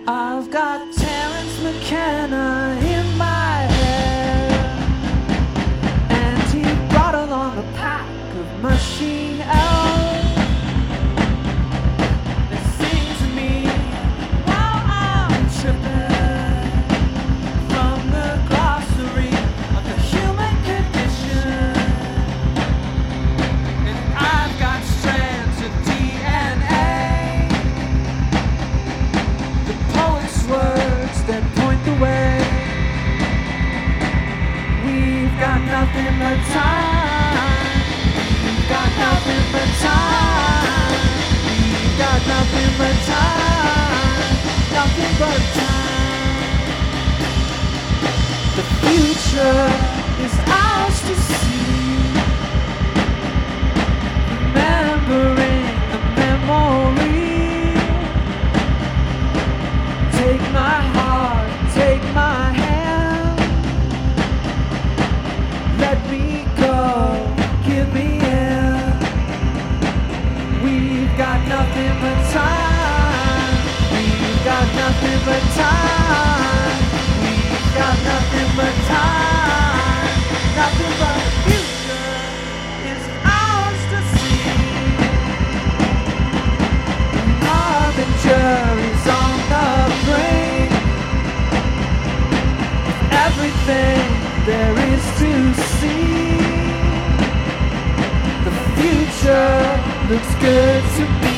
I've got Terence McKenna in my head, and he brought along a pack of Machine Elves. They sing to me while I'm tripping from the glossary of the human condition. And I've got strands of DNA, the poet's words that point the way. We've got nothing but time. We've got nothing but time. We've got nothing but time. Nothing but time. The future is ours to see. Remembering the memory. Take my heart, take my hand. Let me go, give me in. We've got nothing but time. We've got nothing but time. We've got nothing but time. Nothing but future is ours to see. Harbingers on the brink. Everything there is to see. The future looks good to me.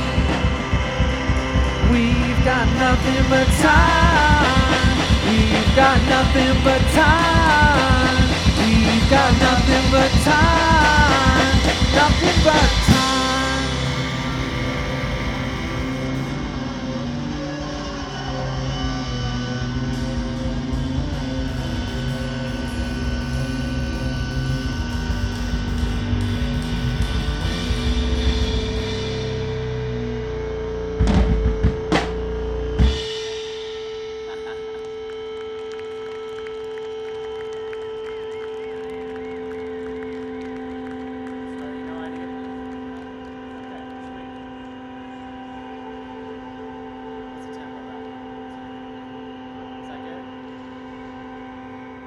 We've got nothing but time. We've got nothing but time. We've got nothing but time. Nothing but time.